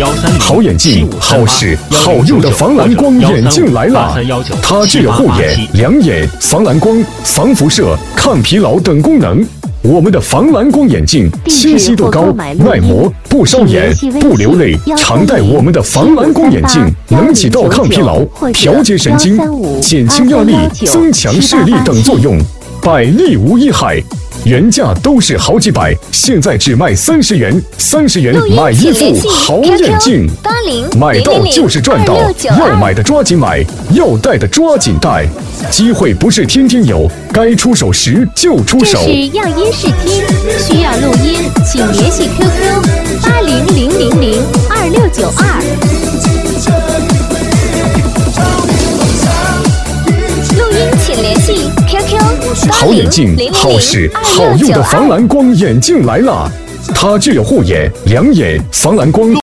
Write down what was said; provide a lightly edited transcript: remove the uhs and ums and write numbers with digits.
好眼镜、好使、好用的防蓝光眼镜来啦！它具有护眼、两眼、防蓝光、防辐射、抗疲劳等功能。我们的防蓝光眼镜清晰度高，耐磨，不烧眼，不流泪。常戴我们的防蓝光眼镜，能起到抗疲劳、调节神经、减轻压力、增强视力等作用，百利无一害。原价都是好几百，现在只卖30元，30元买一副好眼镜，买到就是赚到，要买的抓紧买，要戴的抓紧戴，机会不是天天有，该出手时就出手。 这是样音视听，需要录音，请联系 QQ8000022692。录音请联系 QQ 好眼镜、好使、好用的防蓝光眼镜来啦！它具有护眼、两眼、防蓝光。